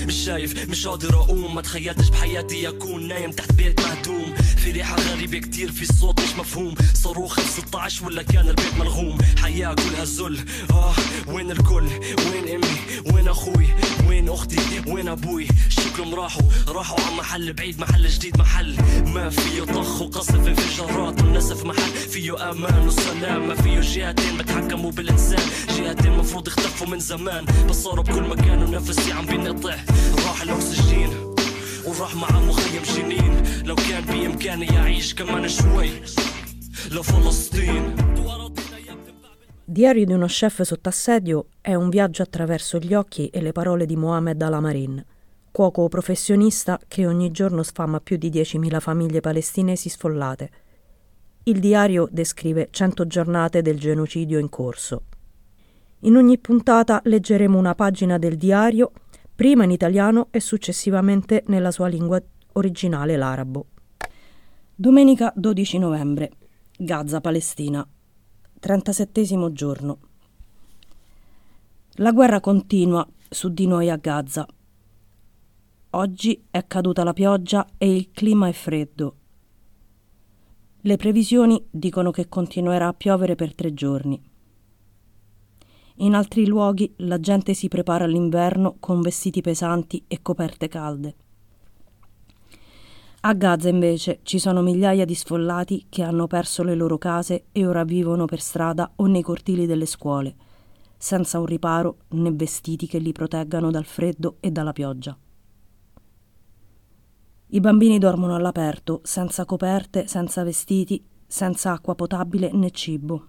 مش شايف مش قادر اقوم ما تخيلتش بحياتي اكون نايم تحت بيت مهدوم في ريحة غريبة كتير في صوت مش مفهوم صاروخ 16 ولا كان البيت ملغوم حياة كلها ذل وين الكل وين امي وين اخوي وين اختي وين ابوي شكلهم راحوا على محل بعيد محل جديد محل ما فيه طخ وقصف انفجارات والنسف محل فيه امان وسلام ما فيه جهتين بتحكموا بالانسان جهتين مفروض اختفوا من زمان بس صاروا بكل مكان ونفسي عم بينقطع راح الاكسجين وراح مع مخيم جنين لو كان بإمكاني أعيش كمان شوي لفلسطين. Diario di uno chef sotto assedio è un viaggio attraverso gli occhi e le parole di Mohamed Al-Amarin, cuoco professionista che ogni giorno sfama più di 10.000 famiglie palestinesi sfollate. Il diario descrive 100 giornate del genocidio in corso. In ogni puntata leggeremo una pagina del diario, prima in italiano e successivamente nella sua lingua originale, l'arabo. Domenica 12 novembre, Gaza, Palestina. 37° giorno. La guerra continua su di noi a Gaza. Oggi è caduta la pioggia e il clima è freddo. Le previsioni dicono che continuerà a piovere per 3 giorni. In altri luoghi la gente si prepara all'inverno con vestiti pesanti e coperte calde. A Gaza invece ci sono migliaia di sfollati che hanno perso le loro case e ora vivono per strada o nei cortili delle scuole, senza un riparo né vestiti che li proteggano dal freddo e dalla pioggia. I bambini dormono all'aperto, senza coperte, senza vestiti, senza acqua potabile né cibo.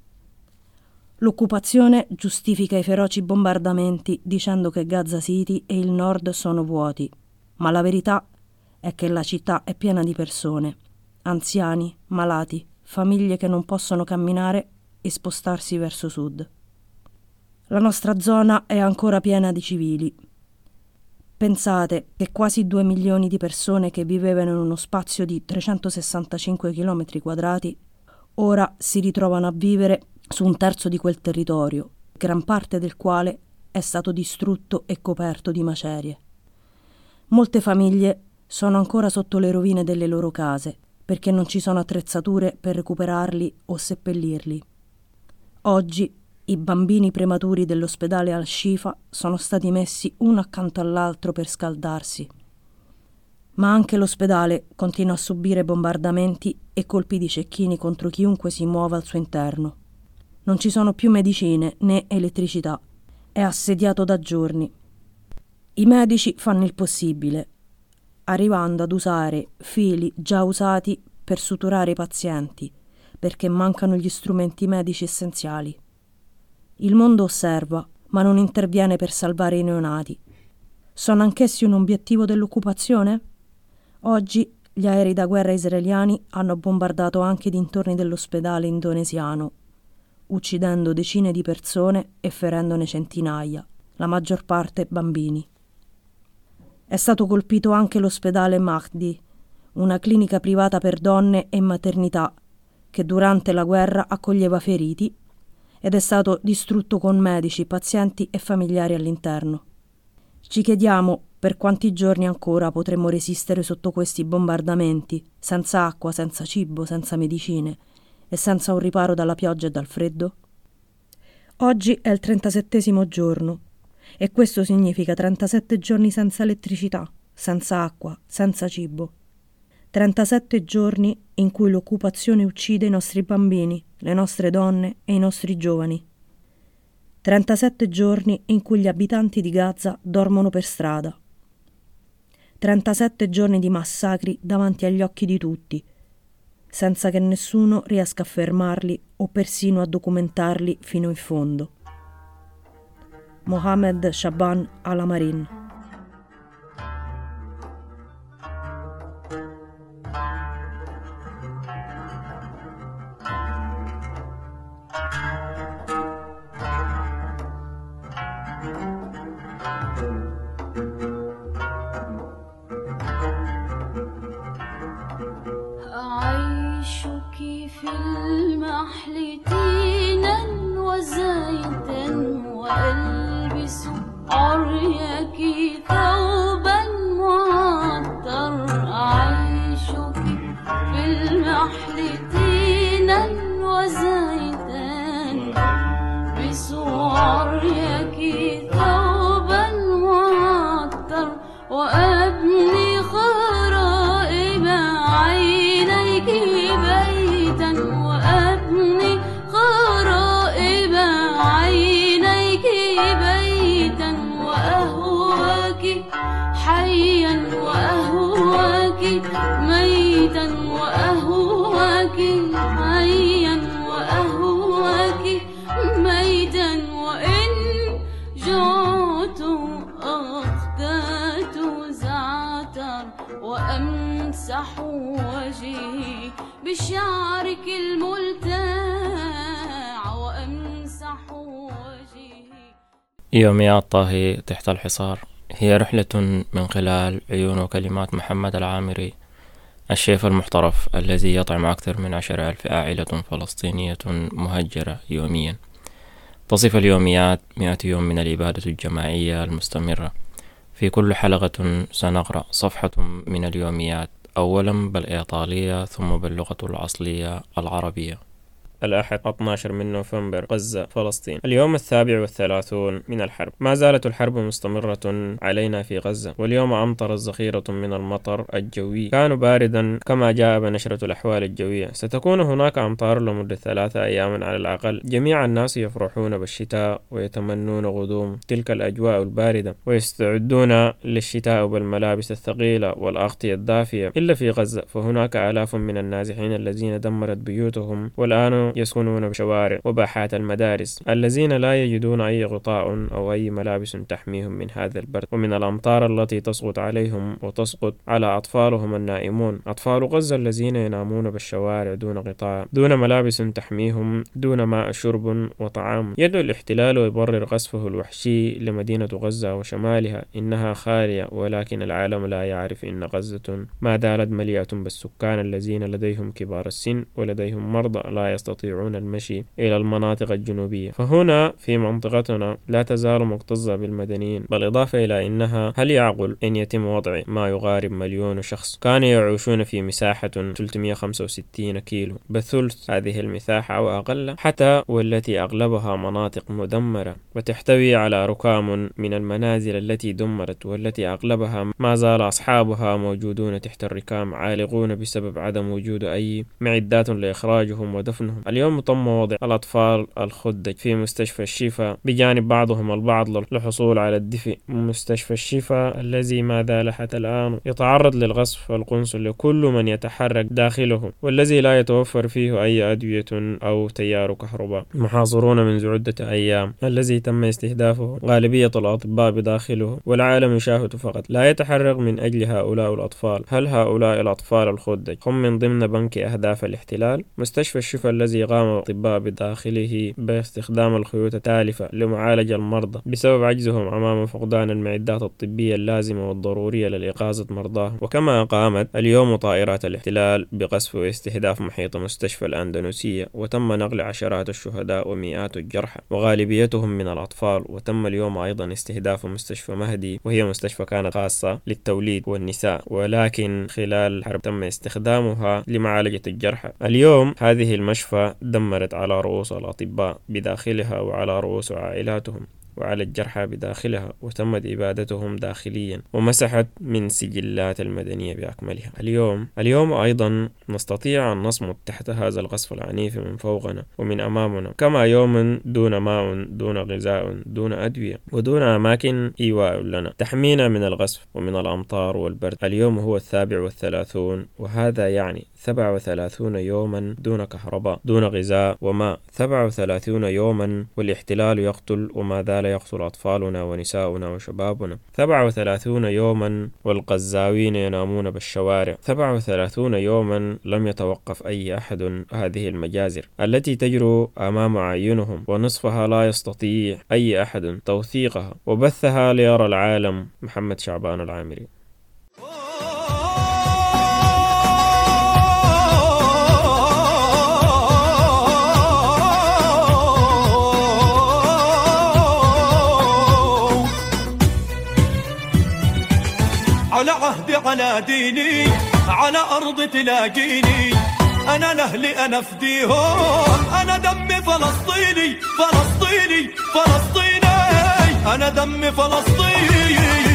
L'occupazione giustifica i feroci bombardamenti dicendo che Gaza City e il nord sono vuoti, ma la verità è che la città è piena di persone, anziani, malati, famiglie che non possono camminare e spostarsi verso sud. La nostra zona è ancora piena di civili. Pensate che quasi 2 milioni di persone che vivevano in uno spazio di 365 km quadrati ora si ritrovano a vivere su un terzo di quel territorio, gran parte del quale è stato distrutto e coperto di macerie. Molte famiglie sono ancora sotto le rovine delle loro case perché non ci sono attrezzature per recuperarli o seppellirli. Oggi i bambini prematuri dell'ospedale Al-Shifa sono stati messi uno accanto all'altro per scaldarsi. Ma anche l'ospedale continua a subire bombardamenti e colpi di cecchini contro chiunque si muova al suo interno. Non ci sono più medicine né elettricità. È assediato da giorni. I medici fanno il possibile, arrivando ad usare fili già usati per suturare i pazienti, perché mancano gli strumenti medici essenziali. Il mondo osserva, ma non interviene per salvare i neonati. Sono anch'essi un obiettivo dell'occupazione? Oggi gli aerei da guerra israeliani hanno bombardato anche i dintorni dell'ospedale indonesiano, uccidendo decine di persone e ferendone centinaia, la maggior parte bambini. È stato colpito anche l'ospedale Mahdi, una clinica privata per donne e maternità che durante la guerra accoglieva feriti ed è stato distrutto con medici, pazienti e familiari all'interno. Ci chiediamo per quanti giorni ancora potremmo resistere sotto questi bombardamenti, senza acqua, senza cibo, senza medicine e senza un riparo dalla pioggia e dal freddo? Oggi è il 37° giorno. E questo significa 37 giorni senza elettricità, senza acqua, senza cibo. 37 giorni in cui l'occupazione uccide i nostri bambini, le nostre donne e i nostri giovani. 37 giorni in cui gli abitanti di Gaza dormono per strada. 37 giorni di massacri davanti agli occhi di tutti, senza che nessuno riesca a fermarli o persino a documentarli fino in fondo. Mohamed Shaban Al-Amarin. أعيشك في المحل تينا وزيتا وألبس عريك ثوبا المحل تينا وزيتا بصور يكي ثوبا معطر وأبني غرائب عينيك بيتا وأبني غرائب عينيك بيتا وأهواك حيا وأهواك ميتا وأهواك حيا وأهواك ميتا وإن جعت أخدات زعتر وأمسح وجهي بشعرك الملتاع وأمسح وجهي. يوميات طاهي تحت الحصار هي رحلة من خلال عيون وكلمات محمد العامري، الشيف المحترف الذي يطعم أكثر من 10,000 عائلة فلسطينية مهجرة يوميا. تصف اليوميات 100 يوم من الإبادة الجماعية المستمرة. في كل حلقة سنقرأ صفحة من اليوميات، أولا بالإيطالية ثم باللغة الأصلية العربية. الأحد 12 من نوفمبر، غزة فلسطين. اليوم 37 من الحرب. ما زالت الحرب مستمرة علينا في غزة، واليوم أمطرت ذخيرة من المطر الجوي كان باردا كما جاء بنشرة الأحوال الجوية. ستكون هناك أمطار لمدة 3 أيام على الأقل. جميع الناس يفرحون بالشتاء ويتمنون غضوم تلك الأجواء الباردة ويستعدون للشتاء بالملابس الثقيلة والأغطية الدافية، إلا في غزة فهناك آلاف من النازحين الذين دمرت بيوتهم والآن يسكنون بشوارع وباحات المدارس، الذين لا يجدون أي غطاء أو أي ملابس تحميهم من هذا البرد ومن الأمطار التي تسقط عليهم وتسقط على أطفالهم النائمون. أطفال غزة الذين ينامون بالشوارع دون غطاء، دون ملابس تحميهم، دون ماء شرب وطعام. يدعو الاحتلال ويبرر قصفه الوحشي لمدينة غزة وشمالها إنها خالية، ولكن العالم لا يعرف إن غزة ما زالت مليئة بالسكان الذين لديهم كبار السن ولديهم مرضى لا يستطيعون المشي إلى المناطق الجنوبية. فهنا في منطقتنا لا تزال مكتظة بالمدنيين، بالإضافة إلى أنها هل يعقل أن يتم وضع ما يقارب 1,000,000 شخص كانوا يعيشون في مساحة 365 كيلو بثلث هذه المساحة أو أقل، حتى والتي أغلبها مناطق مدمرة وتحتوي على ركام من المنازل التي دمرت، والتي أغلبها ما زال أصحابها موجودون تحت الركام عالقون بسبب عدم وجود أي معدات لإخراجهم ودفنهم. اليوم تم وضع الأطفال الخدج في مستشفى الشفا بجانب بعضهم البعض للحصول على الدفء. مستشفى الشفا الذي ما زال حتى الآن يتعرض للغصب القنصل لكل من يتحرك داخله، والذي لا يتوفر فيه أي أدوية أو تيار كهرباء. محاصرون منذ عدة أيام، الذي تم استهدافه غالبية الأطباء بداخله، والعالم يشاهد فقط لا يتحرك من أجل هؤلاء الأطفال. هل هؤلاء الأطفال الخدج هم من ضمن بنك أهداف الاحتلال؟ مستشفى الشفا الذي قام الأطباء بداخله باستخدام الخيوط التالفة لمعالجة المرضى بسبب عجزهم أمام فقدان المعدات الطبية اللازمة والضرورية لإنقاذ مرضاهم. وكما قامت اليوم طائرات الاحتلال بقصف واستهداف محيط مستشفى الأندونيسية، وتم نقل عشرات الشهداء ومئات الجرحى وغالبيتهم من الأطفال. وتم اليوم أيضا استهداف مستشفى مهدي، وهي مستشفى كانت خاصة للتوليد والنساء، ولكن خلال الحرب تم استخدامها لمعالجة الجرحى. اليوم هذه المشفى دمرت على رؤوس الأطباء بداخلها وعلى رؤوس عائلاتهم وعلى الجرحى بداخلها، وتمت إبادتهم داخليا ومسحت من سجلات المدنية بأكملها. اليوم أيضا نستطيع أن نصمد تحت هذا القصف العنيف من فوقنا ومن أمامنا، كما يوم دون ماء، دون غذاء، دون أدوية، ودون أماكن إيواء لنا تحمينا من القصف ومن الأمطار والبرد. اليوم هو 37، وهذا يعني 37 يوما دون كهرباء، دون غذاء وماء. 37 يوما والاحتلال يقتل، وما زال يقتل أطفالنا ونساؤنا وشبابنا. 37 يوما والغزاوين ينامون بالشوارع. 37 يوما لم يتوقف أي أحد هذه المجازر التي تجري أمام أعينهم، ونصفها لا يستطيع أي أحد توثيقها وبثها ليرى العالم. محمد شعبان العامري. على عهدي على ديني، على أرض تلاقيني، أنا لأهلي أنا فديهم، أنا دمي فلسطيني فلسطيني فلسطيني، أنا دمي فلسطيني.